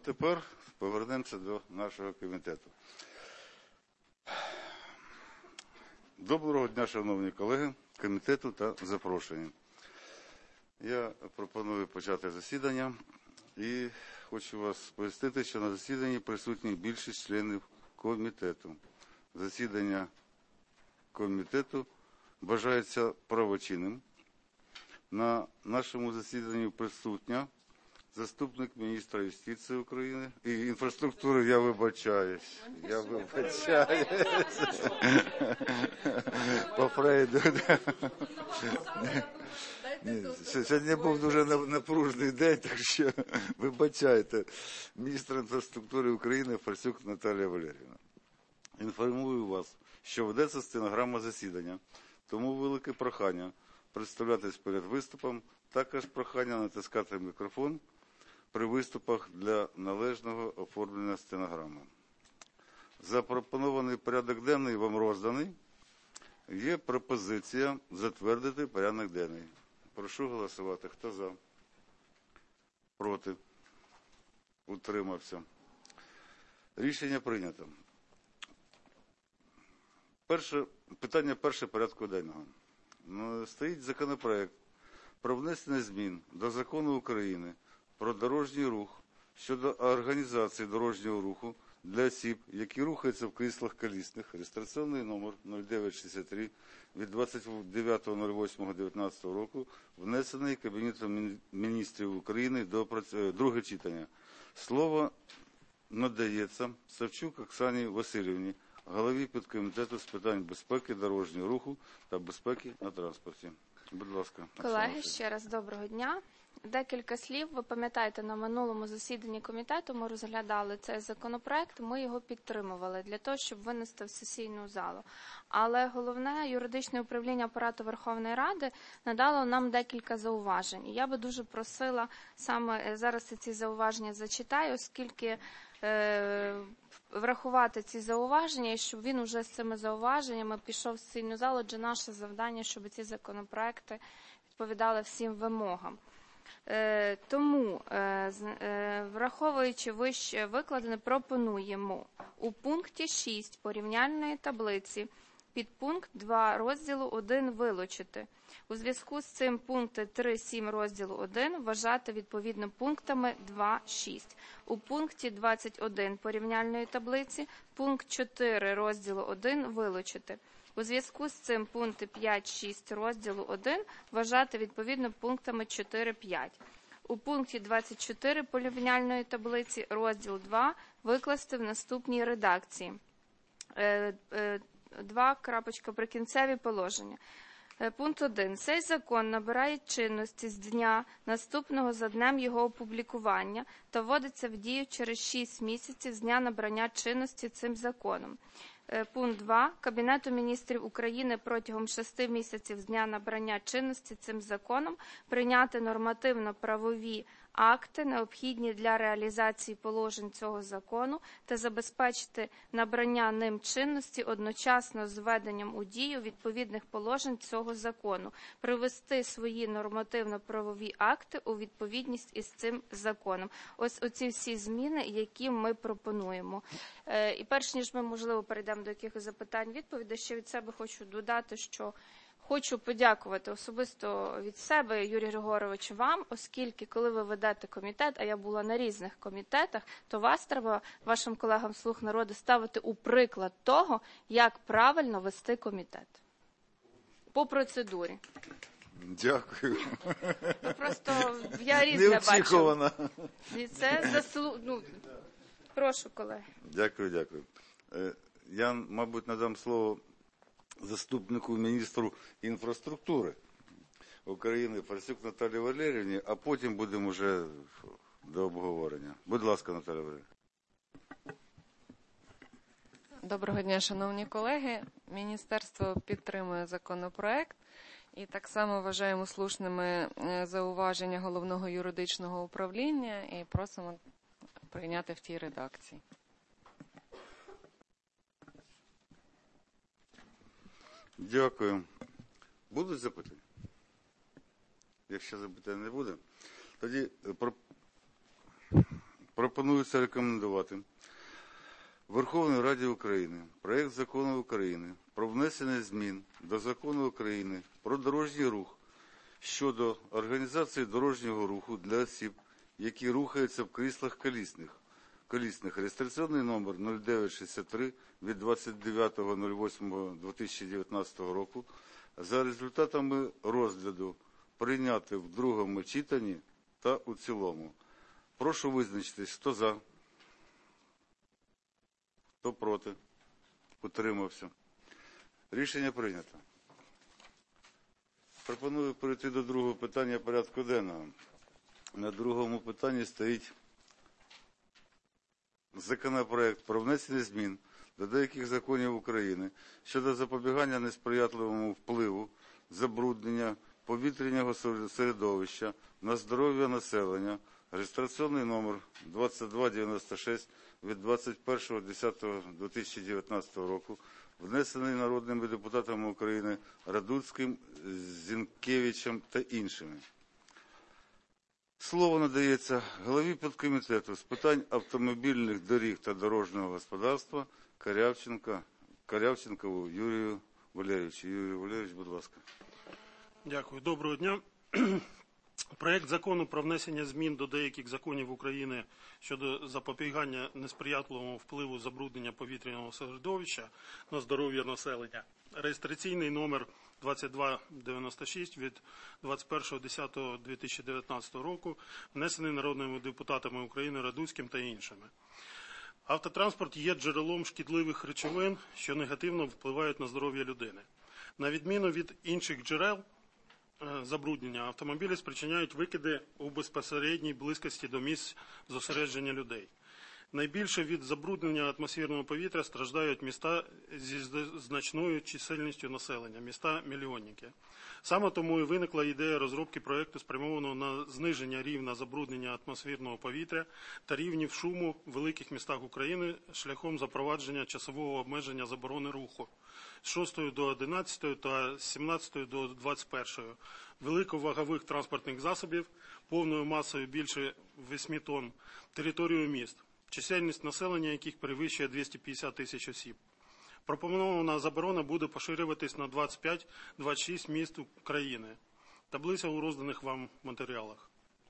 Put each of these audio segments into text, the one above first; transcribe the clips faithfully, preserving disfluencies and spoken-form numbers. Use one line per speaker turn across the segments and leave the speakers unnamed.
тепер повернемося до нашого комітету. Доброго дня, шановні колеги комітету та запрошені. Я пропоную почати засідання і хочу вас сповістити, що на засіданні присутні більшість членів комітету. Засідання комітету вважається правочинним. На нашому засіданні присутня заступник міністра юстиції України і інфраструктури, я вибачаюсь, я вибачаюсь, по Фрейду. Сьогодні був дуже напружений день, так що вибачайте. Міністр інфраструктури України Фарсюк Наталія Валеріївна. Інформую вас, що ведеться стенограма засідання, тому велике прохання представлятись перед виступом, також прохання натискати мікрофон при виступах для належного оформлення стенограми. Запропонований порядок денний вам розданий. Є пропозиція затвердити порядок денний. Прошу голосувати. Хто за? Проти? Утримався. Рішення прийнято. Перше, питання перше порядку денного. Стоїть законопроект про внесення змін до Закону України про дорожній рух щодо організації дорожнього руху для осіб, які рухаються в кріслах колісних, реєстраційний номер нуль дев'ять шістдесят три від двадцять дев'ятого лютого дві тисячі дев'ятнадцятого року, внесений Кабінетом міністрів України до друге читання. Слово надається Савчук Оксані Васильівні, голові підкомітету з питань безпеки дорожнього руху та безпеки на транспорті. Будь ласка.
Колеги, ще раз доброго дня. Декілька слів. Ви пам'ятаєте, на минулому засіданні комітету ми розглядали цей законопроект, ми його підтримували для того, щоб винести в сесійну залу. Але головне юридичне управління Апарату Верховної Ради надало нам декілька зауважень. І я би дуже просила саме зараз ці зауваження зачитаю, оскільки е, врахувати ці зауваження, і щоб він уже з цими зауваженнями пішов в сесійну залу, адже наше завдання, щоб ці законопроекти відповідали всім вимогам. Тому, враховуючи вище викладене, пропонуємо у пункті шість порівняльної таблиці підпункт два розділу один вилучити. У зв'язку з цим пункти три сім розділу один вважати відповідно пунктами два шість. У пункті двадцять один порівняльної таблиці пункт чотири розділу один вилучити. У зв'язку з цим пункти п'ять шість розділу один вважати відповідно пунктами чотири п'ять. У пункті двадцять чотири порівняльної таблиці розділ два викласти в наступній редакції. Два крапочка прикінцеві положення. Пункт один. Цей закон набирає чинності з дня, наступного за днем його опублікування, та вводиться в дію через шість місяців з дня набрання чинності цим законом. Пункт два. Кабінету міністрів України протягом шести місяців з дня набрання чинності цим законом прийняти нормативно-правові акти, необхідні для реалізації положень цього закону, та забезпечити набрання ним чинності одночасно з введенням у дію відповідних положень цього закону, привести свої нормативно-правові акти у відповідність із цим законом. Ось оці всі зміни, які ми пропонуємо. І перш ніж ми, можливо, перейдемо до якихось запитань, відповідей, ще від себе хочу додати, що хочу подякувати особисто від себе, Юрій Григорович, вам, оскільки, коли ви ведете комітет, а я була на різних комітетах, то вас треба, вашим колегам «Слуг народу», ставити у приклад того, як правильно вести комітет. По процедурі.
Дякую.
Ну, просто я різне бачу. І це заслу... ну, прошу, колеги.
Дякую, дякую. Я, мабуть, надам слово заступнику міністру інфраструктури України Фарсюк Наталії Валеріївні, а потім будемо вже до обговорення. Будь ласка, Наталія Валеріївна.
Доброго дня, шановні колеги. Міністерство підтримує законопроект і так само вважаємо слушними зауваження Головного юридичного управління і просимо прийняти в тій редакції.
Дякую. Будуть запитання? Якщо запитань не буде, тоді пропонується рекомендувати Верховній Раді України проект Закону України про внесення змін до Закону України про дорожній рух щодо організації дорожнього руху для осіб, які рухаються в кріслах колісних, колісних реєстраційний номер нуль дев'ять шістдесят три від двадцять дев'ятого восьмого дві тисячі дев'ятнадцятого року за результатами розгляду прийняти в другому читанні та у цілому. Прошу визначитись, хто за, хто проти, утримався. Рішення прийнято. Пропоную перейти до другого питання порядку денного. На другому питанні стоїть законопроект про внесення змін до деяких законів України щодо запобігання несприятливому впливу, забруднення повітряного середовища на здоров'я населення, реєстраційний номер двадцять два дев'яносто шість від двадцять першого десятого дві тисячі дев'ятнадцятого року, внесений народними депутатами України Радуцьким, Зінкевичем та іншими. Слово надається голові підкомітету з питань автомобільних доріг та дорожнього господарства Корявченко, Корявченкову Юрію Валерійовичу. Юрій Валерійович, будь ласка.
Дякую. Доброго дня. Проект закону про внесення змін до деяких законів України щодо запобігання несприятливому впливу забруднення повітряного середовища на здоров'я населення. Реєстраційний номер двадцять два дев'яносто шість від двадцять першого десятого дві тисячі дев'ятнадцятого року, внесений народними депутатами України Радуцьким та іншими. Автотранспорт є джерелом шкідливих речовин, що негативно впливають на здоров'я людини. На відміну від інших джерел забруднення, автомобілі спричиняють викиди у безпосередній близькості до місць зосередження людей. Найбільше від забруднення атмосферного повітря страждають міста зі значною чисельністю населення, міста-мільйонники. Саме тому і виникла ідея розробки проєкту, спрямованого на зниження рівня забруднення атмосферного повітря та рівнів шуму в великих містах України шляхом запровадження часового обмеження заборони руху з шостої до одинадцятої та з сімнадцятої до двадцять першої великовагових транспортних засобів повною масою більше восьми тонн територію міст, чисельність населення яких перевищує двісті п'ятдесят тисяч осіб. Пропонована заборона буде поширюватись на двадцять п'ять - двадцять шість міст країни. Таблиця у розданих вам матеріалах.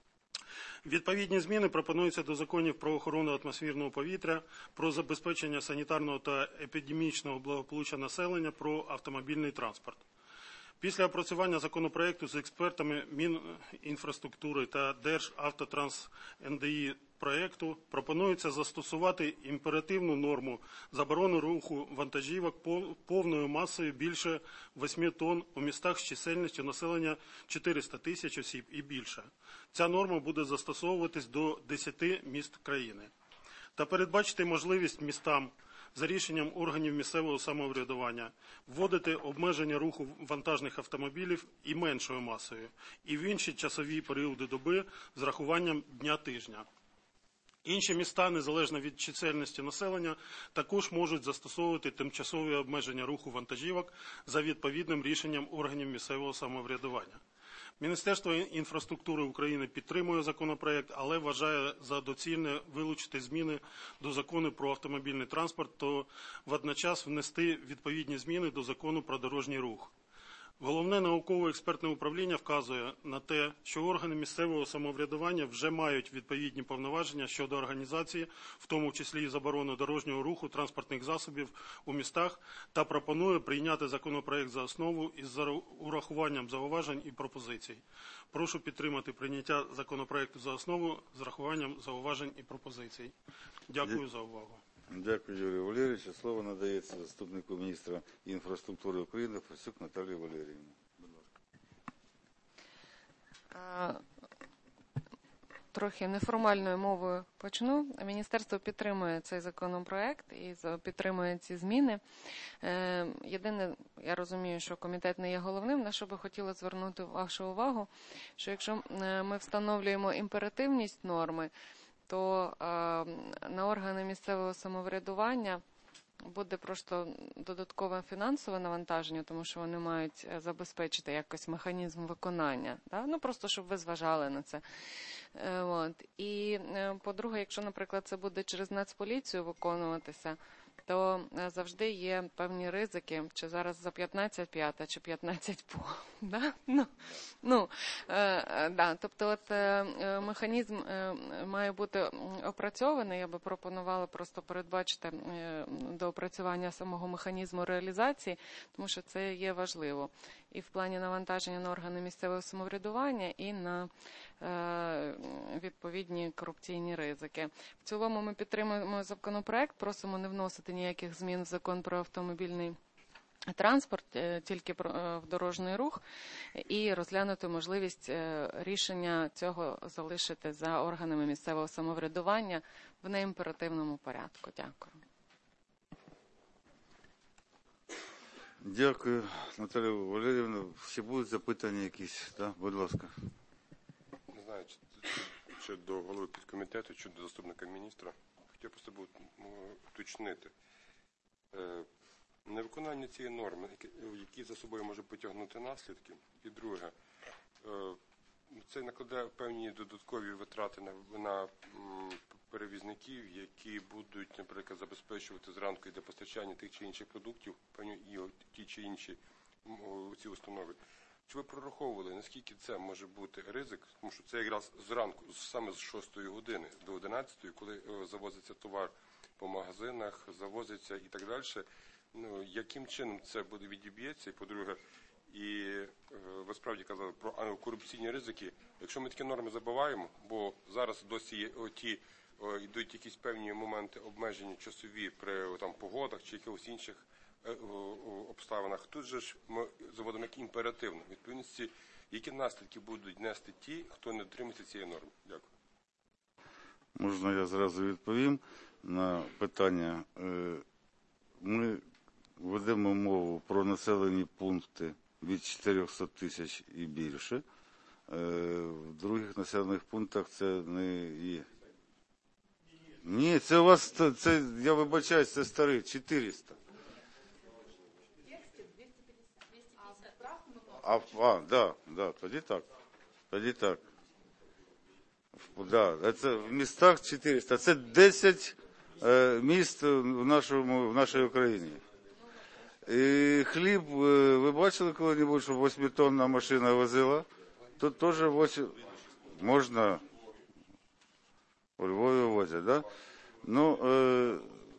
Відповідні зміни пропонуються до законів про охорону атмосферного повітря, про забезпечення санітарного та епідемічного благополуччя населення, про автомобільний транспорт. Після опрацювання законопроекту з експертами Мінінфраструктури та Державтотранс-ен де і проекту пропонується застосувати імперативну норму заборони руху вантажівок повною масою більше восьми тонн у містах з чисельністю населення чотириста тисяч осіб і більше. Ця норма буде застосовуватись до десяти міст країни. Та передбачити можливість містам за рішенням органів місцевого самоврядування вводити обмеження руху вантажних автомобілів і меншою масою, і в інші часові періоди доби з рахуванням дня тижня. Інші міста, незалежно від чисельності населення, також можуть застосовувати тимчасові обмеження руху вантажівок за відповідним рішенням органів місцевого самоврядування. Міністерство інфраструктури України підтримує законопроект, але вважає за доцільне вилучити зміни до закону про автомобільний транспорт, то водночас внести відповідні зміни до закону про дорожній рух. Головне науково-експертне управління вказує на те, що органи місцевого самоврядування вже мають відповідні повноваження щодо організації, в тому числі і заборони дорожнього руху транспортних засобів у містах, та пропонує прийняти законопроект за основу із урахуванням зауважень і пропозицій. Прошу підтримати прийняття законопроекту за основу з урахуванням зауважень і пропозицій. Дякую за увагу.
Дякую, Юрій Валерійович. Слово надається заступнику міністра інфраструктури України Фросюк Наталії Валеріївні. Будь ласка.
Трохи неформальною мовою почну. Міністерство підтримує цей законопроект і підтримує ці зміни. Єдине, я розумію, що комітет не є головним, на що би хотіла звернути вашу увагу, що якщо ми встановлюємо імперативність норми, то на органи місцевого самоврядування буде просто додаткове фінансове навантаження, тому що вони мають забезпечити якось механізм виконання. Да? Ну, просто, щоб ви зважали на це. От. І, по-друге, якщо, наприклад, це буде через Нацполіцію виконуватися, то завжди є певні ризики, чи зараз за п'ятнадцять п'ята, чи п'ятнадцять по. Да? Ну, ну, е, да. Тобто от, е, механізм е, має бути опрацьований. Я би пропонувала просто передбачити е, до опрацювання самого механізму реалізації, тому що це є важливо. І в плані навантаження на органи місцевого самоврядування, і на е, відповідні корупційні ризики. В цілому ми підтримуємо законопроект, просимо не вносити ніяких змін в закон про автомобільний транспорт, тільки в дорожній рух, і розглянути можливість рішення цього залишити за органами місцевого самоврядування в неімперативному порядку. Дякую.
Дякую, Наталія Валеріївна. Ще будуть запитання якісь? Так, будь ласка.
Не знаю, чи, чи до голови підкомітету, чи до заступника міністра. Хотів просто був уточнити. Е, невиконання цієї норми, які за собою може потягнути наслідки. І друге, е, це накладає певні додаткові витрати на, на м, перевізників, які будуть, наприклад, забезпечувати зранку для постачання тих чи інших продуктів, певні і ті чи інші м, ці установи. Чи ви прораховували, наскільки це може бути ризик? Тому що це якраз зранку, саме з шостої години до одинадцятої, коли е, завозиться товар по магазинах, завозиться і так далі. Ну, яким чином це буде відіб'ється? І, по-друге, і е, ви справді казали про корупційні ризики. Якщо ми такі норми забуваємо, бо зараз досі є оті, о, йдуть якісь певні моменти обмеження часові при о, там, погодах чи якихось інших е, о, обставинах, тут же ж ми заводимо як імперативно. Відповідності, які наслідки будуть нести ті, хто не дотримується цієї норми? Дякую.
Можна я зразу відповім на питання. Ми ведемо мову про населені пункти від чотирьохсот тисяч і більше. В других населених пунктах це не є. Ні, це у вас, це, я вибачаюсь, це старий, чотириста. А, а, да, да, тоді так. Тоді так. Да, це в містах чотириста. Це десять е, міст в, нашому, в нашій Україні. І хліб, ви бачили коли-небудь, що восьмитонна машина возила? Тут теж восьми... Можна... У Львові возять, да? Ну, е...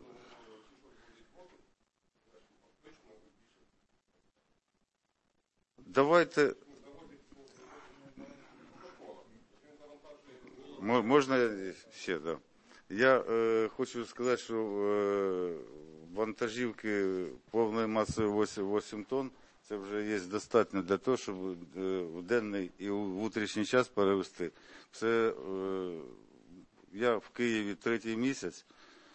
давайте... Можна ще, да. Я е, хочу сказати, що е, вантажівки повної масою вісім тонн, це вже є достатньо для того, щоб е, в денний і в утрішній час перевезти. Це, е, я в Києві третій місяць,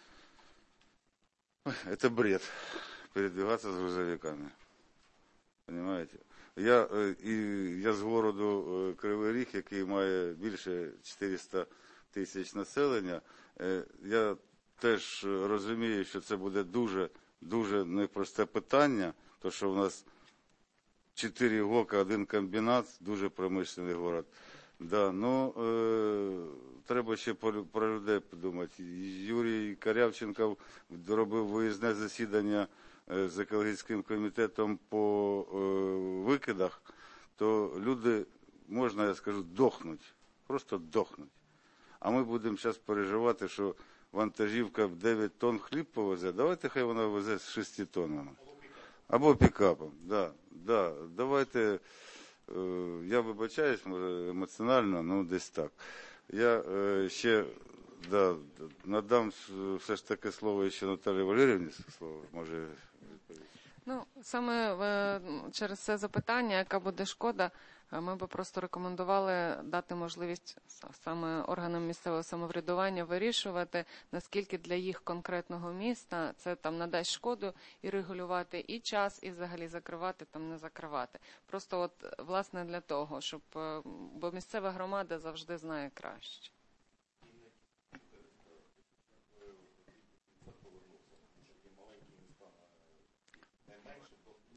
це бред, передвигатися з грузовиками. Понимаете? Я, і, я з городу Кривий Ріг, який має більше чотириста тисяч населення, я теж розумію, що це буде дуже, дуже непросте питання, тому що в нас чотири ГОКа, один комбінат, дуже промишлений город. Да, ну, е, треба ще про, про людей подумати. Юрій Корявченков робив виїзне засідання з екологічним комітетом по е, викидах, то люди, можна я скажу, дохнуть, просто дохнуть. А ми будемо зараз переживати, що вантажівка в дев'ять тонн хліб повезе, давайте хай вона везе з шести тоннами. Або пікапом, да, да. Давайте, е, я вибачаюсь, може, емоціонально, ну десь так. Я е, ще... Да, надам все ж таки слово ще Наталії Валеріївні, слово, може відповісти.
Ну, саме е, через це запитання, яка буде шкода, ми би просто рекомендували дати можливість саме органам місцевого самоврядування вирішувати, наскільки для їх конкретного міста це там надасть шкоду, і регулювати і час, і взагалі закривати, там не закривати. Просто от, власне, для того, щоб, бо місцева громада завжди знає краще.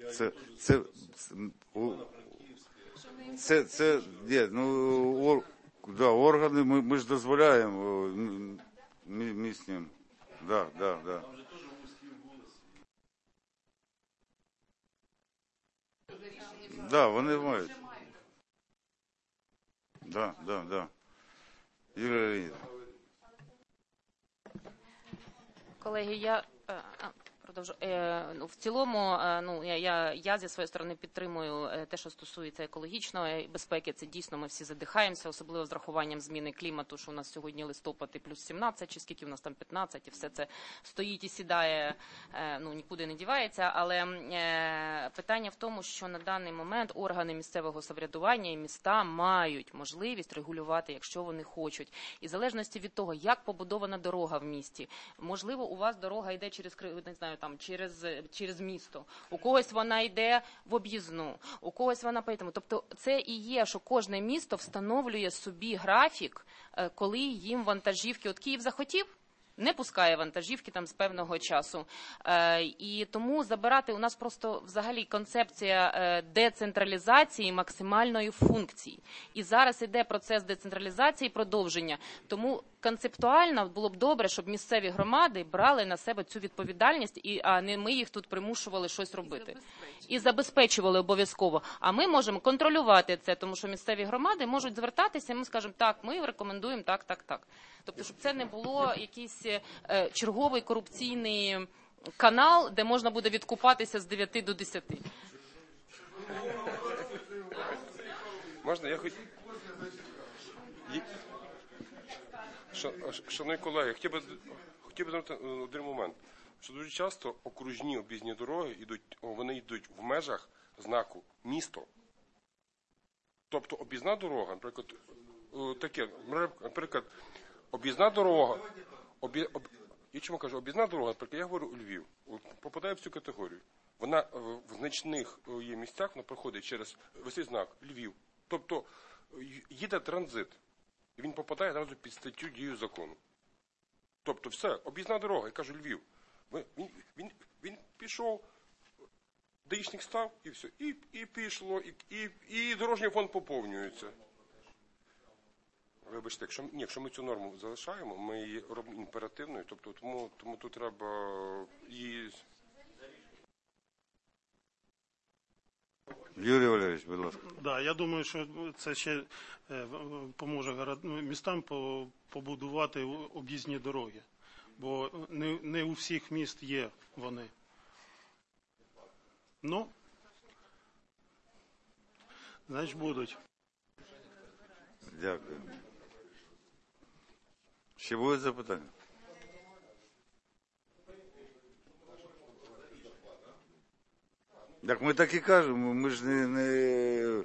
Це, це, це, це, ні, ну, ор, да, органи ми, ми ж дозволяємо мі- міснім. Да, да, да. Да, вони мають. Да, да, да. Юрій Леонідович.
Колеги, я е, а, продовжу. Е, ну, в цілому, е, ну я, я, я зі своєї сторони підтримую е, те, що стосується екологічної безпеки. Це дійсно ми всі задихаємося, особливо з врахуванням зміни клімату, що у нас сьогодні листопад і плюс сімнадцять, чи скільки у нас там п'ятнадцять, і все це стоїть і сідає, е, ну нікуди не дівається. Але е, питання в тому, що на даний момент органи місцевого самоврядування і міста мають можливість регулювати, якщо вони хочуть. І в залежності від того, як побудована дорога в місті, можливо, у вас дорога йде через, не знаю, там, через, через місто, у когось вона йде в об'їзну, у когось вона поїтиме. Тобто це і є, що кожне місто встановлює собі графік, коли їм вантажівки, от Київ захотів, не пускає вантажівки там з певного часу. Е, і тому забирати у нас просто взагалі концепція е, децентралізації максимальної функції. І зараз іде процес децентралізації і продовження. Тому концептуально було б добре, щоб місцеві громади брали на себе цю відповідальність, і, а не ми їх тут примушували щось робити. І забезпечували обов'язково. А ми можемо контролювати це, тому що місцеві громади можуть звертатися, і ми скажемо, так, ми рекомендуємо так, так, так. Тобто, щоб це не було якийсь е, черговий корупційний канал, де можна буде відкупатися з дев'яти до десяти.
Можна? Я хоч... Є- Ша- Шановні колеги, хотів би, хотів би звернути один момент, що дуже часто окружні об'їзні дороги йдуть, вони йдуть в межах знаку місто. Тобто об'їзна дорога, наприклад, е, таке, наприклад, об'їзна дорога, об'є, об, я чому кажу, об'їзна дорога, наприклад, я говорю у Львів, попадає в цю категорію. Вона е, в значних е, є місцях, вона проходить через висить знак Львів. Тобто їде транзит, і він попадає одразу під статтю дію закону. Тобто все, об'їзна дорога, я кажу Львів. Він, він, він пішов, даїшник став, і все. І, і пішло, і, і, і дорожній фонд поповнюється. Вибачте, якщо, ні, якщо ми цю норму залишаємо, ми її робимо імперативною, тобто тому, тому тут треба її...
Юрій Валерійович, будь ласка.
Да, я думаю, що це ще е, поможе город- містам по- побудувати об'їзні дороги, бо не, не у всіх міст є вони. Ну, значить, будуть.
Дякую. Ще будуть запитання? Так ми так і кажемо, ми ж не... не...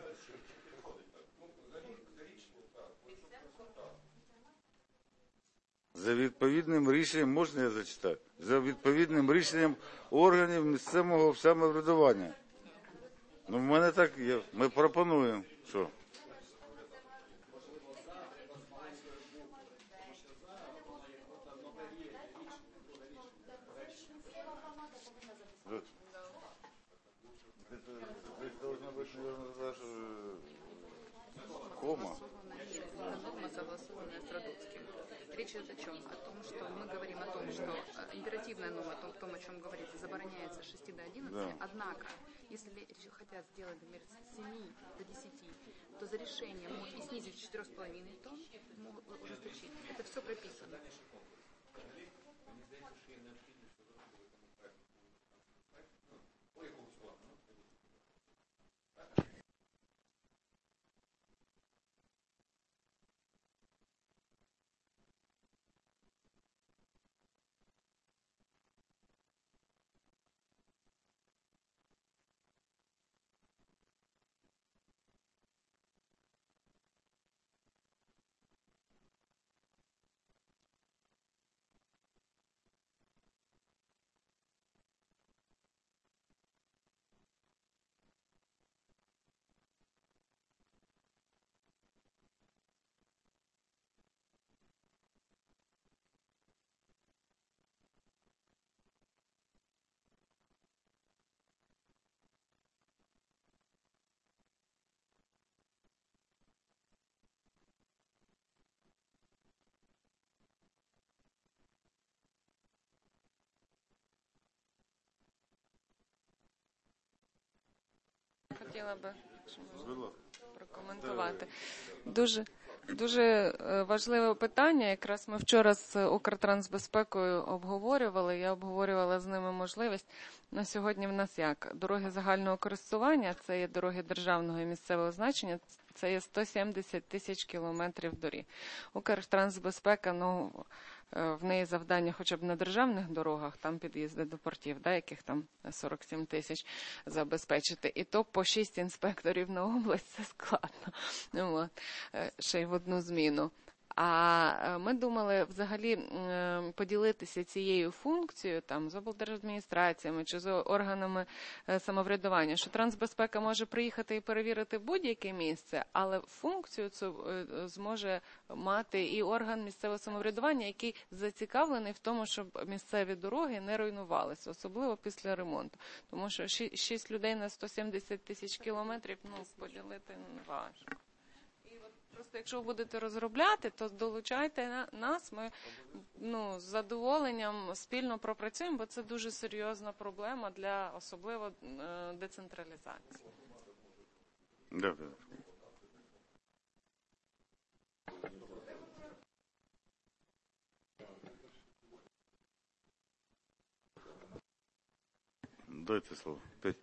За відповідним рішенням, можна я зачитаю? За відповідним рішенням органів місцевого самоврядування. Ну, в мене так є. Ми пропонуємо, що? Кома.
Это норма, согласованная с Радоцким. Речь идет о чем? О том, что мы говорим о том, что э, императивная норма, о том, о том, о чем говорится, забороняется с шести до одиннадцати,
Да.
однако, если речь хотят сделать, например, с семи до десяти, то за решение могут и снизить с четырёх с половиной тонн, могут ужесточить. Это все прописано.
хотіла би якщо можна,
Будь ласка.
прокоментувати. Дуже, дуже е, важливе питання. Якраз ми вчора з Укртрансбезпекою обговорювали. Я обговорювала з ними можливість. На сьогодні в нас як? Дороги загального користування, це є дороги державного і місцевого значення, це є сто сімдесят тисяч кілометрів доріг. Укртрансбезпека, ну, е, в неї завдання хоча б на державних дорогах, там під'їзди до портів, да, яких там сорок сім тисяч забезпечити. І то по шість інспекторів на область, це складно. Ну, от, е, ще й в одну зміну. А ми думали взагалі м, поділитися цією функцією там з облдержадміністраціями чи з органами е, самоврядування, що трансбезпека може приїхати і перевірити будь-яке місце, але функцію цю е, зможе мати і орган місцевого самоврядування, який зацікавлений в тому, щоб місцеві дороги не руйнувалися, особливо після ремонту. Тому що ші- шість людей на сто сімдесят тисяч кілометрів, ну, поділити важко. Просто якщо ви будете розробляти, то долучайте на- нас, ми ну, з задоволенням спільно пропрацюємо, бо це дуже серйозна проблема для особливо е, децентралізації.
Дякую. Дайте слово. Петь.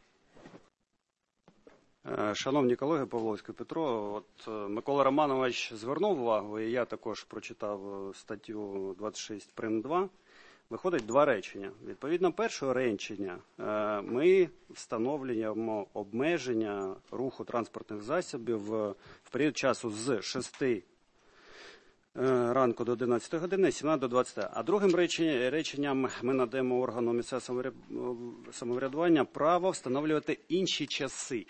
Е, Шановні колеги, Павловський Петро, от е, Микола Романович звернув увагу, і я також прочитав е, статтю двадцять шість прим. два. Виходить два речення. Відповідно, першого речення е, ми встановлюємо обмеження руху транспортних засобів е, в період часу з шести е, ранку до одинадцятої години, з сімнадцятої до двадцяти. А другим речення- реченням ми надаємо органу місцевого самовряд- самоврядування право встановлювати інші часи.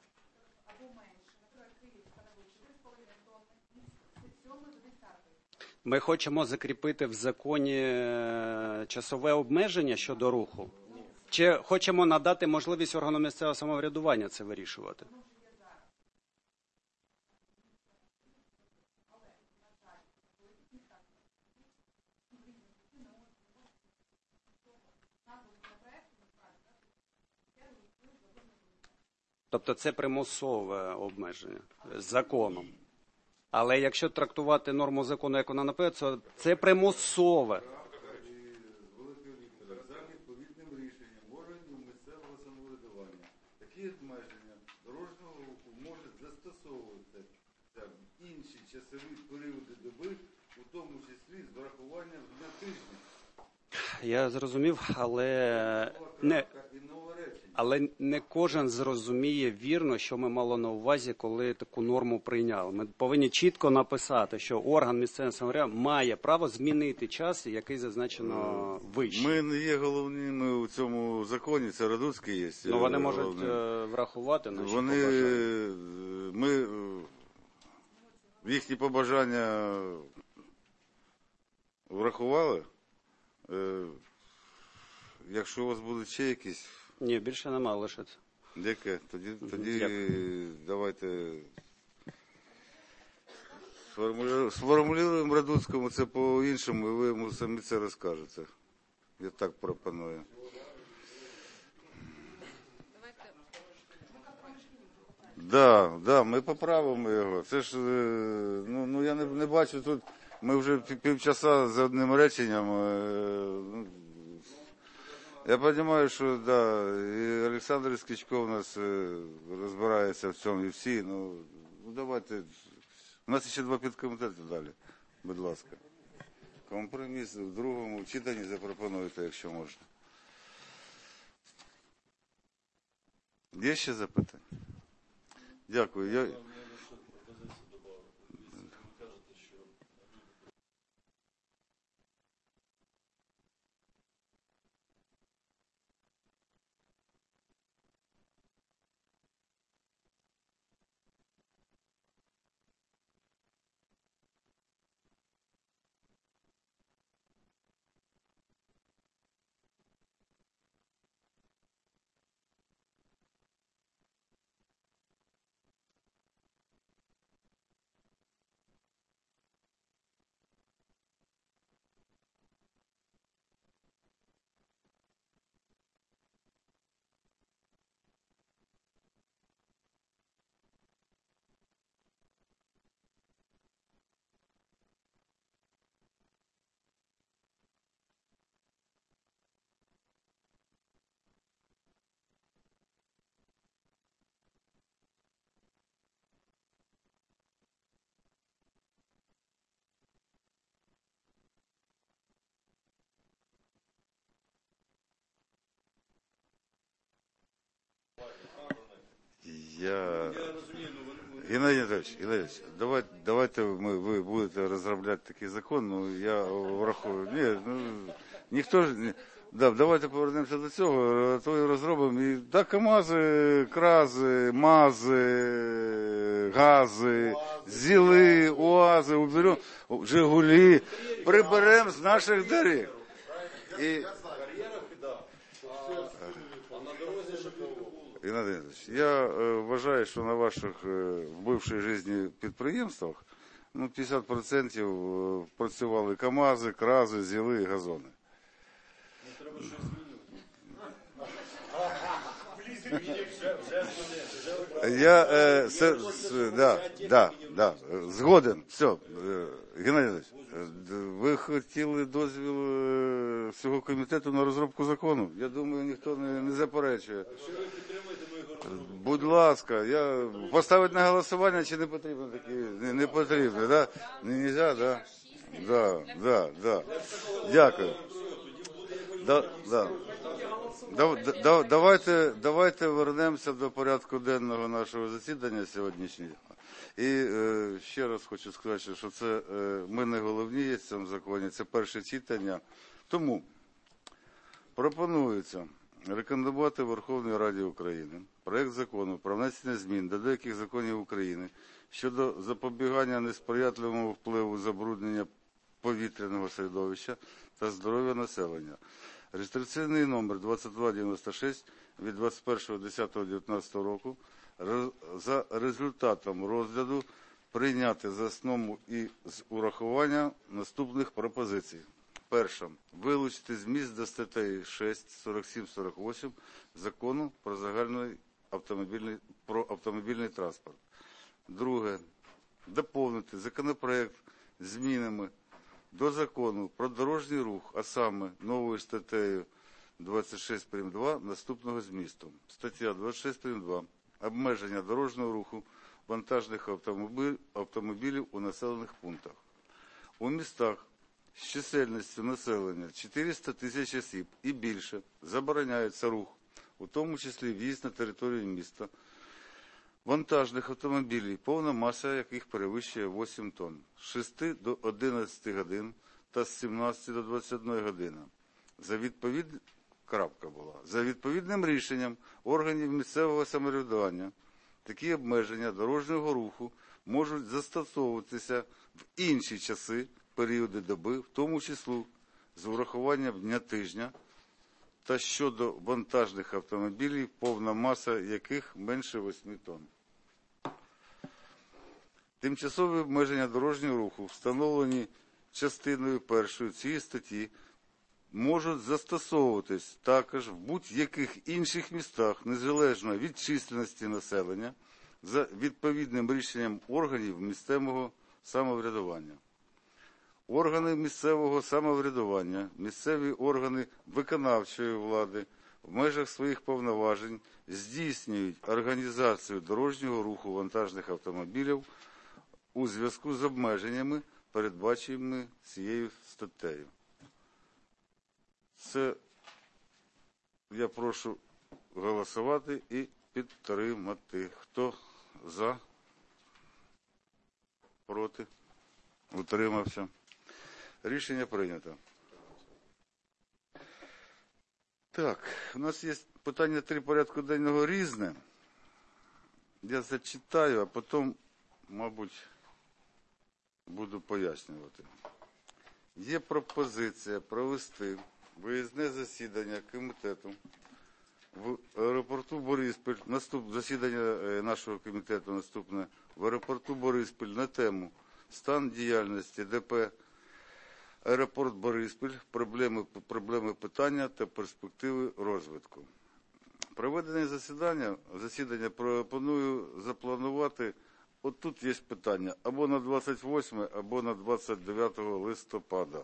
Ми хочемо закріпити в законі е, часове обмеження щодо руху? Чи хочемо надати можливість органу місцевого самоврядування це вирішувати? Тобто це примусове обмеження з законом. Але якщо трактувати норму закону, як вона написана, це примусове.
За відповідним рішенням органів місцевого самоврядування такі обмеження дорожнього руху можуть застосовуватися в інші часові періоди доби, у тому числі з врахуванням дня тижня.
Я зрозумів, але не,
І нове речення.
але не кожен зрозуміє вірно, що ми мали на увазі, коли таку норму прийняли. Ми повинні чітко написати, що орган місцевого самоврядування має право змінити час, який зазначено вище.
Ми не є головними у цьому законі, це Радуцький є.
Ну, вони можуть
головним.
е, врахувати наші
Вони,
побажання.
е, ми е, їхні побажання врахували. Е, Якщо у вас будуть ще якісь,
Ні, більше нема, лише це.
яке, тоді, тоді
Дякую.
давайте сформулюємо, сформулюємо Радуцькому це по-іншому, і ви йому самі це розкажете. Я так пропоную. Да, да, ми поправимо його. Це ж, е, ну, ну я не, не бачу тут, ми вже пів- півчаса за одним реченням. е, ну, Я розумію, що да, і Олександр Скічко у нас е, розбирається в цьому, і всі. Ну, ну давайте. У нас ще два підкомітети далі, будь ласка. Компроміс в другому читанні запропонуйте, якщо можна. Є ще запитання? Дякую. Я... Я... Геннадій Анатольович, Геннадій Анатольович, давайте, давайте ми, ви будете розробляти такий закон, ну я враховую. Ні, ну, ніхто ж... ні. Да, давайте повернемося до цього, то і розробимо. І, да, КАМАЗи, КРАЗи, МАЗи, ГАЗи, ЗІЛи, УАЗи, уберемо, ЖИГУЛі, приберемо з наших доріг. І... Геннадій Анатольович, я е, вважаю, що на ваших е, в бившій житті підприємствах ну, п'ятдесят відсотків працювали КАМАЗи, КРАЗи, ЗІЛи, газони. Я, е, це, с, да, да, да, згоден, все, е, Геннадій Анатольович, ви хотіли дозвіл е, всього комітету на розробку закону? Я думаю, ніхто не, не заперечує. Будь ласка, я поставити на голосування, чи не потрібно такі? Не, не потрібно, да? Не нельзя, да? Да, да, да. Дякую. Да, да. Да, да, давайте, давайте вернемося до порядку денного нашого засідання сьогоднішнього. І е, ще раз хочу сказати, що це е, ми не головні є в цьому законі, це перше читання. Тому пропонується рекомендувати Верховній Раді України проект закону про внесення змін до деяких законів України щодо запобігання несприятливому впливу забруднення повітряного середовища та здоров'я населення. Реєстраційний номер двадцять два дев'яносто шість від двадцять першого десятого дві тисячі дев'ятнадцятого року за результатом розгляду прийняти за основу і з урахуванням наступних пропозицій. Перше. Вилучити зміст до статей шість, сорок сім, сорок вісім Закону про загальний автомобільний, про автомобільний транспорт. Друге. Доповнити законопроект змінами до закону про дорожній рух, а саме новою статтею двадцять шість прим. два наступного змісту. Стаття двадцять шість прим. два. Обмеження дорожнього руху вантажних автомобіль, автомобілів у населених пунктах. У містах з чисельністю населення чотириста тисяч осіб і більше забороняється рух, у тому числі в'їзд на територію міста, вантажних автомобілів, повна маса яких перевищує вісім тонн, з шести до одинадцяти годин та з сімнадцяти до двадцяти одної години. За відповід... Крапка була. За відповідним рішенням органів місцевого самоврядування такі обмеження дорожнього руху можуть застосовуватися в інші часи, періоди доби, в тому числі з урахуванням дня тижня, та щодо вантажних автомобілів, повна маса яких менше восьми тонн. Тимчасові обмеження дорожнього руху, встановлені частиною першої цієї статті, можуть застосовуватись також в будь-яких інших містах, незалежно від численності населення, за відповідним рішенням органів місцевого самоврядування. Органи місцевого самоврядування, місцеві органи виконавчої влади в межах своїх повноважень здійснюють організацію дорожнього руху вантажних автомобілів у зв'язку з обмеженнями, передбаченими цією статтею. Це я прошу голосувати і підтримати. Хто за? Проти? Утримався? Рішення прийнято. Так, у нас є питання три порядку денного різне. Я зачитаю, а потім, мабуть, буду пояснювати. Є пропозиція провести виїзне засідання комітету в аеропорту Бориспіль, наступ, засідання нашого комітету наступне в аеропорту Бориспіль на тему стан діяльності ДП аеропорт Бориспіль, проблеми, проблеми питання та перспективи розвитку. Проведення засідання, засідання пропоную запланувати, от тут є питання, або на двадцять восьме, або на двадцять дев'ятого листопада.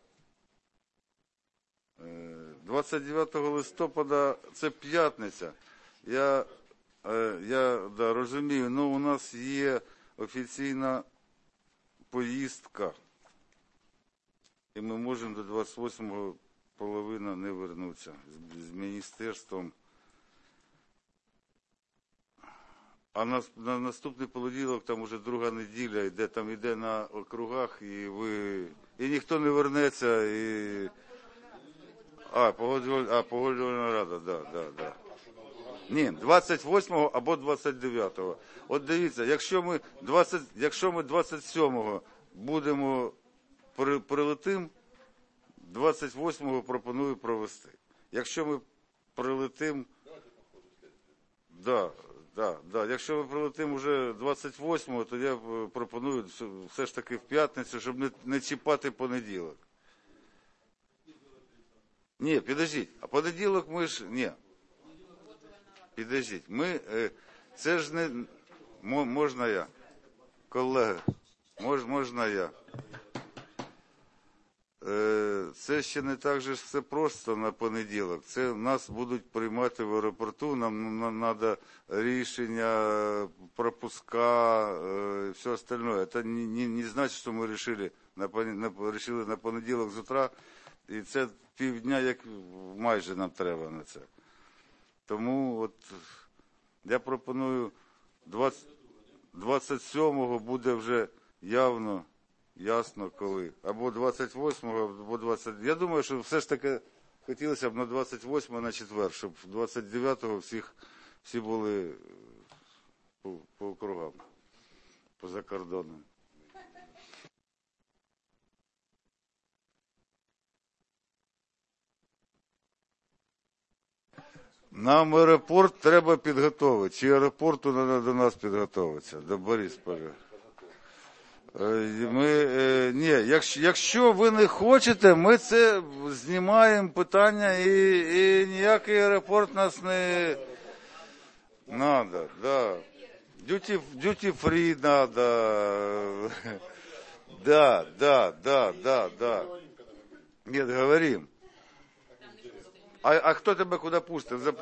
двадцять дев'ятого листопада це п'ятниця. Я, я да, розумію, ну у нас є офіційна поїздка. І ми можемо до двадцять восьмого половина не вернутися з, з міністерством. А на, на наступний понеділок, там уже друга неділя, йде, там йде на округах, і ви, і ніхто не вернеться, і... А, погоджувальна, а, погоджувальна рада, да, да, да. Ні, двадцять восьмого або двадцять дев'ятого. От дивіться, якщо ми, двадцять, якщо ми двадцять сьомого будемо при, прилетим, двадцять восьмого пропоную провести. Якщо ми прилетим, да, да, да. Якщо ми прилетим уже двадцять восьмого, то я пропоную все ж таки в п'ятницю, щоб не, не чіпати понеділок. Ні, підождіть, а понеділок ми ж, ні. Підождіть, ми, це ж не, можна я, колеги, мож, можна я. Це ще не так же все просто на понеділок. Це нас будуть приймати в аеропорту, нам треба рішення, пропуска, все остальное. Це не, не, не значить, що ми решили на, на, решили на понеділок з утра, і це півдня, як майже нам треба на це. Тому от я пропоную двадцять сьомого буде вже явно, ясно коли. Або двадцять восьмого, або двадцятого. Я думаю, що все ж таки хотілося б на двадцять восьмого, на четвер, щоб двадцять дев'ятого всіх, всі були по, по округам, по закордонам. Нам аеропорт треба підготовити. Чи аеропорту треба до нас підготовитися, до Борисполя? Ми, ні, якщо, якщо ви не хочете, ми це знімаємо питання, і, і ніякий аеропорт нас не надо, да. Duty, duty free надо. Да, да, да, да, да. Нет, говорим. А, а кто тебя куда пустит? Зап...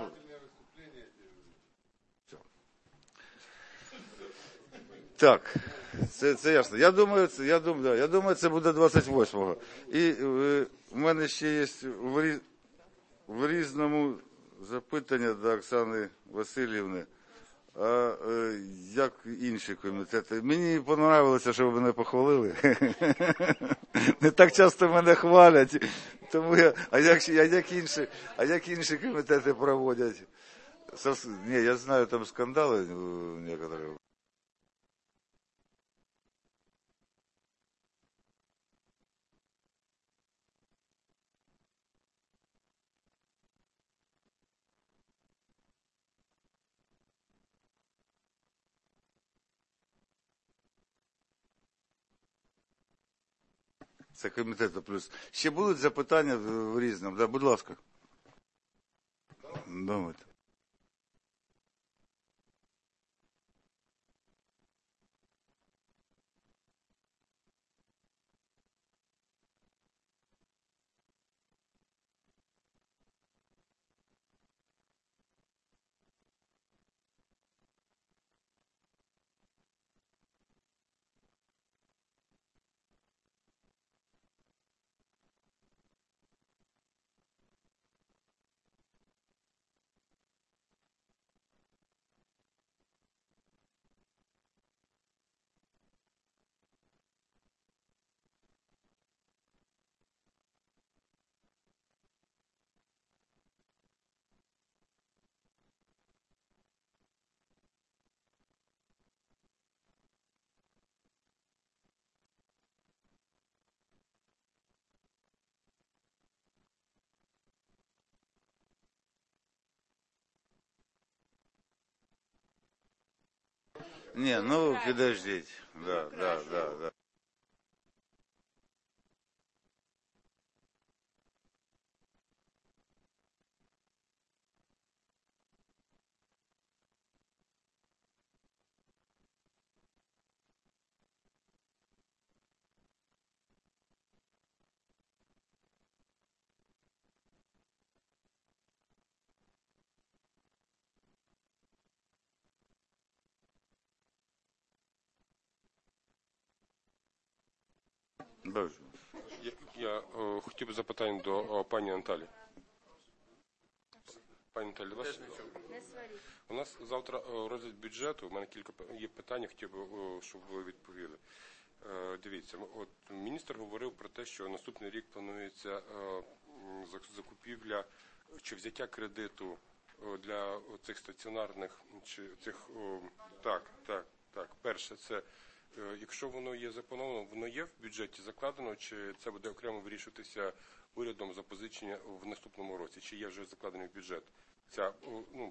Так, це, це ясно. Я думаю, це, я думаю, да, я думаю, це буде двадцять восьмого. І е, у мене ще є в, різ, в різному запитання до Оксани Васильівни. А е, як інші комітети? Мені понравилося, що ви мене похвалили. Не так часто мене хвалять. Тому я, а як, а як інші, а як інші комітети проводять? Ні, я знаю, там скандали некоторі. Це комітету плюс. Ще будуть запитання в різному? Да, будь ласка. Думайте. Ні, ну підождіть. Да, да, да, да.
Я, я о, хотів би запитання до о, пані Наталі. Пані Наталі, у вас,
Не сваріть.
у нас завтра е, розгляд бюджету. У мене кілька п- є питань, хотів би, о, щоб ви відповіли. Е, Дивіться, от міністр говорив про те, що наступний рік планується е, м, зак- закупівля чи взяття кредиту е, для цих стаціонарних чи цих о, так, так, так. Перше, це е, якщо воно є заплановано, воно є в бюджеті закладено, чи це буде окремо вирішуватися урядом запозичення в наступному році, чи є вже закладений в бюджет? Ця о, ну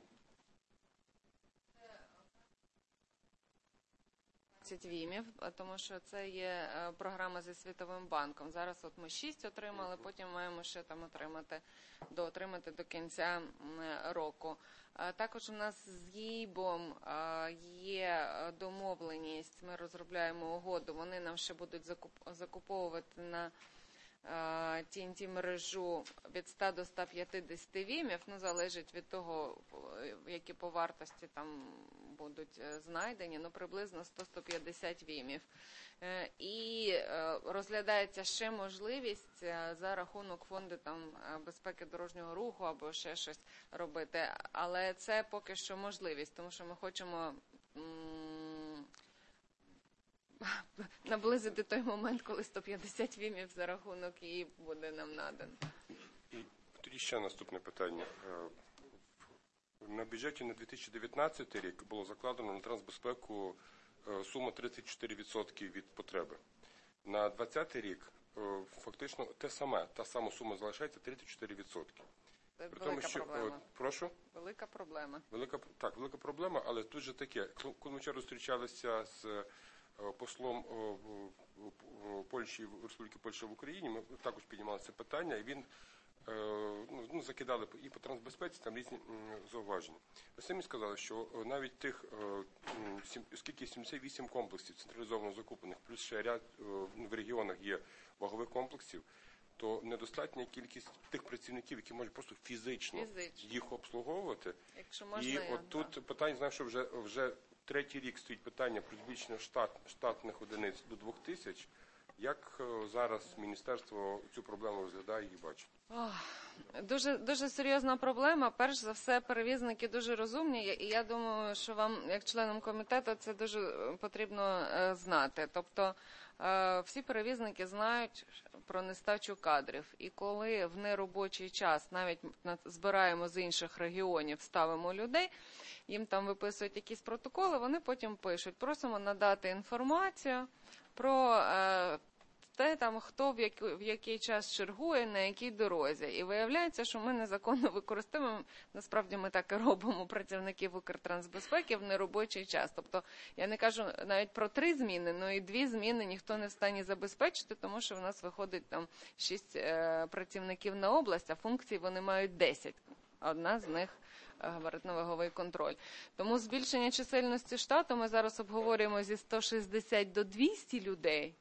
двадцять вімів, тому що це є е, програма зі Світовим банком. Зараз от ми шість отримали, потім маємо ще там отримати, доотримати до кінця м, року. Е, Також у нас з ЄІБом е, є е, домовленість, ми розробляємо угоду, вони нам ще будуть закуп- закуповувати на ті ен ті-мережу від ста до ста п'ятдесят вімів, ну, залежить від того, які по вартості там будуть е, знайдені, ну, приблизно сто - сто п'ятдесят вімів. Е, І е, розглядається ще можливість е, за рахунок фонду там е, безпеки дорожнього руху або ще щось робити, але це поки що можливість, тому що ми хочемо м, наблизити той момент, коли сто п'ятдесят вімів за рахунок її буде нам надано.
і тоді ще наступне питання. Е, На бюджеті на дві тисячі дев'ятнадцятий рік було закладено на трансбезпеку е, сума тридцять чотири відсотки від потреби. На двадцятий рік е, фактично те саме, та сама сума залишається тридцять чотири відсотки.
Це
При тому,
велика
що, е,
проблема.
прошу?
Велика проблема.
Велика, так, велика проблема, але тут же таке. Коли ми вчора зустрічалися з е, послом е, в- в- в Польщі, в Республіки Польща в Україні, ми також піднімали це питання, і він е, ну, ну, закидали і по трансбезпеці, там різні м, зауваження. Ви самі сказали, що е, навіть тих, е, м, сім- скільки сімдесят вісім комплексів централізовано закуплених, плюс ще ряд е, в регіонах є вагових комплексів, то недостатня кількість тих працівників, які можуть просто фізично,
Фізично.
їх обслуговувати.
Якщо можна,
І
я,
от тут
да.
питання, знаю, що вже, вже третій рік стоїть питання про збільшення штат, штатних одиниць до двох тисяч. Як е, зараз міністерство цю проблему розглядає і бачить?
Ох, Дуже, дуже серйозна проблема. Перш за все, перевізники дуже розумні, і я думаю, що вам, як членам комітету, це дуже е, потрібно е, знати. Тобто е, всі перевізники знають про нестачу кадрів. І коли в неробочий час навіть на- збираємо з інших регіонів, ставимо людей, їм там виписують якісь протоколи, вони потім пишуть, просимо надати інформацію про е, те, там, хто в, яку, в який час чергує, на якій дорозі. І виявляється, що ми незаконно використовуємо, насправді ми так і робимо, працівників Укртрансбезпеки в неробочий час. Тобто, я не кажу навіть про три зміни, але і дві зміни ніхто не в стані забезпечити, тому що в нас виходить там шість е, працівників на область, а функцій вони мають десять. Одна з них габаритно-ваговий контроль. Тому збільшення чисельності штату ми зараз обговорюємо зі сто шістдесят до двісті людей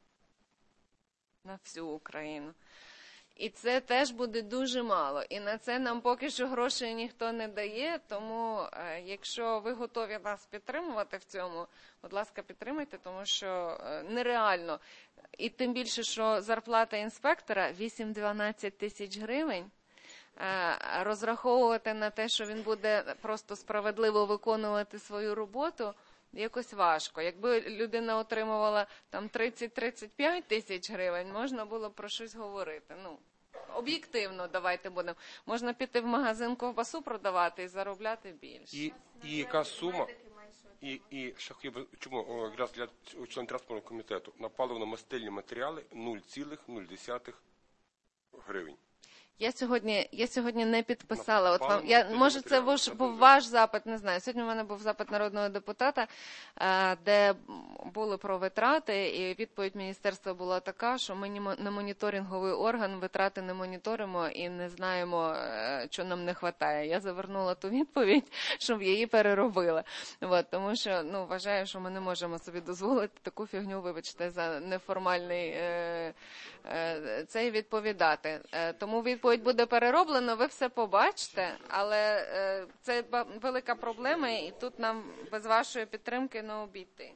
на всю Україну. І це теж буде дуже мало. І на це нам поки що грошей ніхто не дає, тому е, якщо ви готові нас підтримувати в цьому, будь ласка, підтримайте, тому що е, нереально. І тим більше, що зарплата інспектора вісім-дванадцять тисяч гривень, е, розраховувати на те, що він буде просто справедливо виконувати свою роботу, якось важко. Якби людина отримувала там тридцять-тридцять п'ять тисяч гривень, можна було про щось говорити. Ну, об'єктивно давайте будемо. Можна піти в магазин ковбасу продавати і заробляти більше.
І, і яка сума? І, і ще хотів би, чому о, якраз для член транспортного комітету на паливно-мастильні матеріали нуль цілих нуль десятих гривень.
Я сьогодні, я сьогодні не підписала. От вам,
Паливо,
я,
матеріали,
може, це
матеріали,
ваш, був
бензин.
ваш запит, не знаю. Сьогодні в мене був запит народного депутата, е, де були про витрати, і відповідь міністерства була така, що ми не моніторинговий орган, витрати не моніторимо і не знаємо, е, що нам не вистачає. Я завернула ту відповідь, щоб її переробили. От, тому що ну, вважаю, що ми не можемо собі дозволити таку фігню, вибачте, за неформальний е, е, цей відповідати. Е, тому відповідь буде перероблена, ви все побачите, але е, це ба- велика проблема, і тут нам без вашої підтримки не обійти.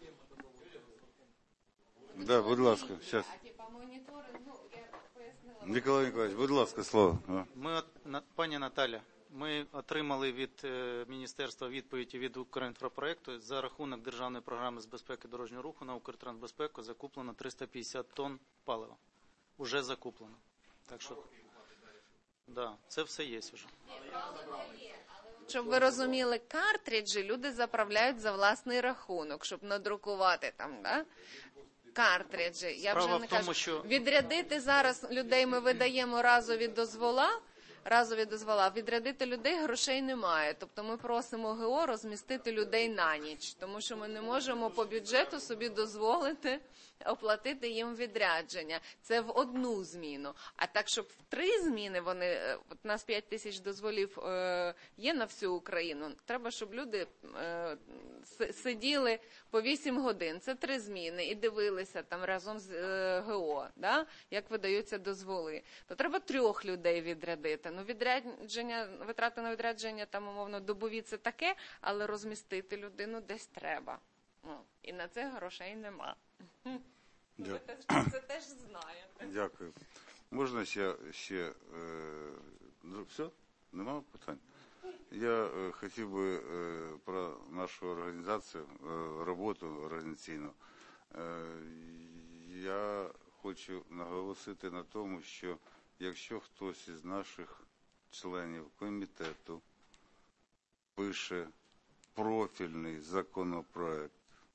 Да, будь ласка, зараз.
А типа моніторинг, ну, я пояснила.
Ніколай Ніколаївич, будь ласка, слово. А.
Ми, от, на- пані Наталя, Ми отримали від е, Міністерства відповіді від Укрінфропроекту. За рахунок Державної програми з безпеки дорожнього руху на Укртрансбезпеку закуплено триста п'ятдесят тонн палива. Уже закуплено. Так що, да, це все є вже.
Щоб ви розуміли, картриджі люди заправляють за власний рахунок, щоб надрукувати там, да? Картриджі. Я
Справа
вже не
в тому,
кажу.
що-
Відрядити зараз людей ми видаємо разові дозвола, разові дозвола. Відрядити людей грошей немає. Тобто ми просимо ГО розмістити людей на ніч, тому що ми не можемо по бюджету собі дозволити оплатити їм відрядження. Це в одну зміну. А так, щоб в три зміни вони, е, от у нас п'ять тисяч дозволів е, є на всю Україну, треба, щоб люди е, с- сиділи по вісім годин. Це три зміни і дивилися там разом з е, ГО, да? Як видаються дозволи. То треба трьох людей відрядити. Ну, відрядження, витрати на відрядження там, умовно, добові це таке, але розмістити людину десь треба. Ну, і на це грошей нема. Ви теж- це теж знаєте.
Дякую. Можна ще, ще е, ну, все? Нема питань? Я е, хотів би е, про нашу організацію, е, роботу організаційну. Е, я хочу наголосити на тому, що якщо хтось із наших членів комітету пише профільний законопроект,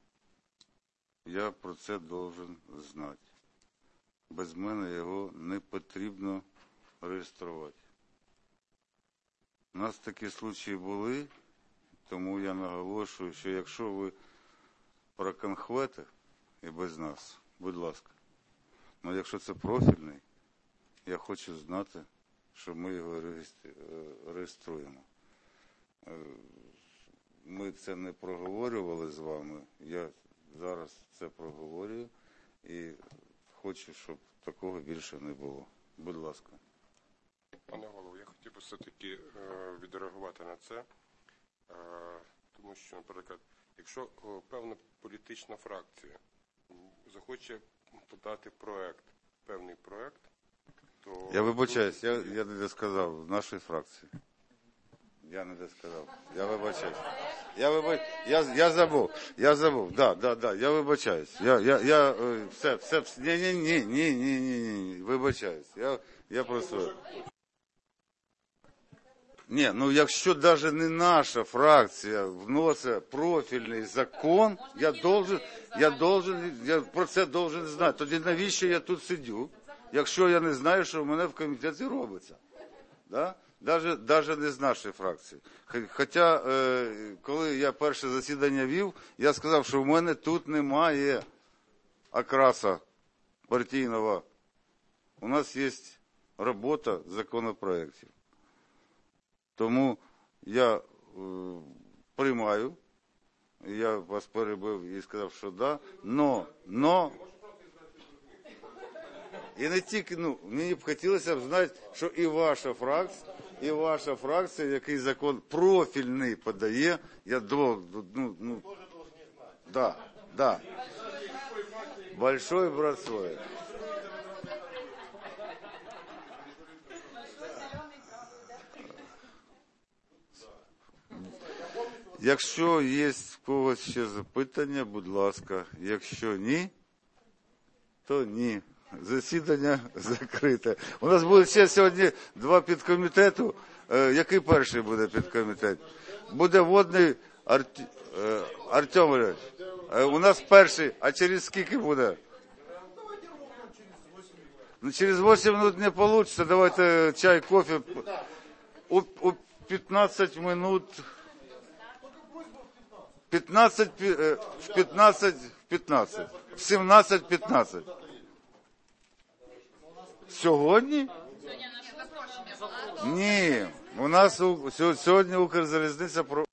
я про це должен знати. Без мене його не потрібно реєструвати. У нас такі случаї були, тому я наголошую, що якщо ви проконхвете і без нас, будь ласка. Але якщо це профільний, я хочу знати, що ми його реєструємо. Ми це не проговорювали з вами, я зараз це проговорюю і хочу, щоб такого більше не було. Будь ласка.
Пане голово, я хотів би все-таки е, відреагувати на це, е, тому що, наприклад, якщо о, певна політична фракція м, захоче подати проект, певний проект, то...
Я вибачаюсь, я, я не досказав в нашій фракції. Я не досказав. Я вибачаюсь. Я вибач... я, я забув. Я забув. Да, да, да. Я вибачаюсь. Я, я, я, е, все, все, все. Ні, ні, ні, ні, ні, ні, ні. Вибачаюсь. Я, я просто... Ні, ну якщо навіть не наша фракція вносить профільний закон, я должен, я должен, я про це должен знати. Тоді навіщо я тут сидю, якщо я не знаю, що в мене в комітеті робиться? Да? Даже, даже не з нашої фракції. Хоча, е, коли я перше засідання вів, я сказав, що в мене тут немає окраса партійного. У нас є робота законопроєктів. Тому я е, приймаю, я вас перебив і сказав, що да, но, но, і не тільки, ну, мені б хотілося б знати, що і ваша фракція, і ваша фракція, який закон профільний подає, я до, ну, ну, да, да. Большой брат свой. Якщо є в когось ще запитання, будь ласка. Якщо ні, то ні. Засідання закрите. У нас буде ще сьогодні два підкомітету. Е, який перший буде підкомітет? Буде водний Арт... е, Артем Валерійович. Е, у нас перший, а через скільки буде? Ну, через вісім минут не вийде. Давайте чай, кофе. У, у п'ятнадцять минут... п'ятнадцять, в п'ятнадцять, в п'ятнадцять, в сімнадцять п'ятнадцять. Сьогодні? Ні, у нас сьогодні Укрзалізниця про